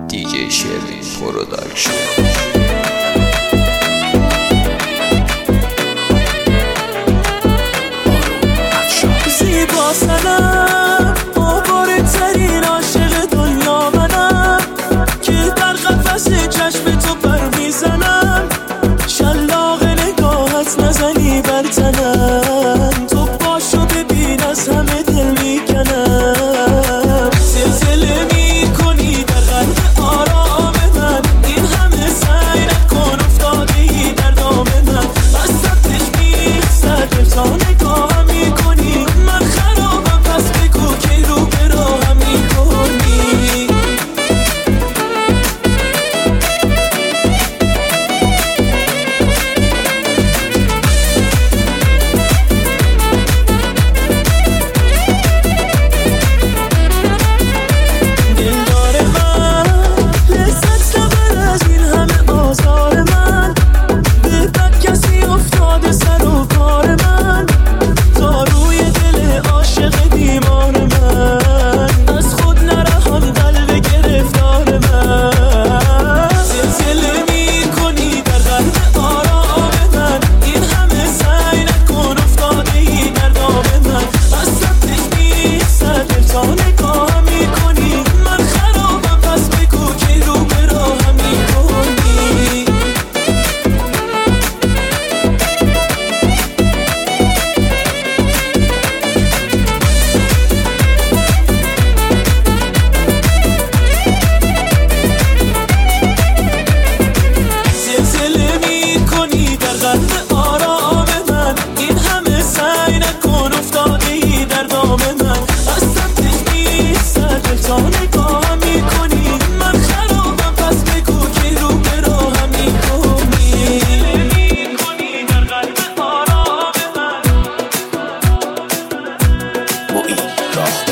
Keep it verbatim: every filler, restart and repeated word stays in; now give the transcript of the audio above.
دی جی شروین پروداکشن. زیبا سنم آواره ترین عاشق دنیا منم که در قفس چشم تو پر میزنم، شلاق نگاهت نزنی بر تنم، تو باشو ببین از همه دل میکنم، زلزله میکنی در قلب آرام من، این همه سعی نکن افتادی در دام من، وسطش میرسد دل تا نگاهم میکنی، من خرابم پس بگو که رو به راهم میکنی. دلدار من لذت نبر از این همه آزار من، به بد کسی افتاده سر و کار من، تا روی دل عاشق بیمار من، از خود نرهم قلب گرفتار من، زلزله میکنی در قلب آرام من، این همه سعی نکن افتادی در دام من، از سطحش میرسد دل تا نگاهم میکنی، من خرابم پس بگو که رو به راهم میکنی. زلزله میکنی در قلب آرام من، این همه سعی نکن افتادی در دام من، از سمتش میرسد دل تا نگاهم میکنی، من خرابم پس بگو که رو به راهم میکنی. زلزله میکنی در قلب آرام من. با این راه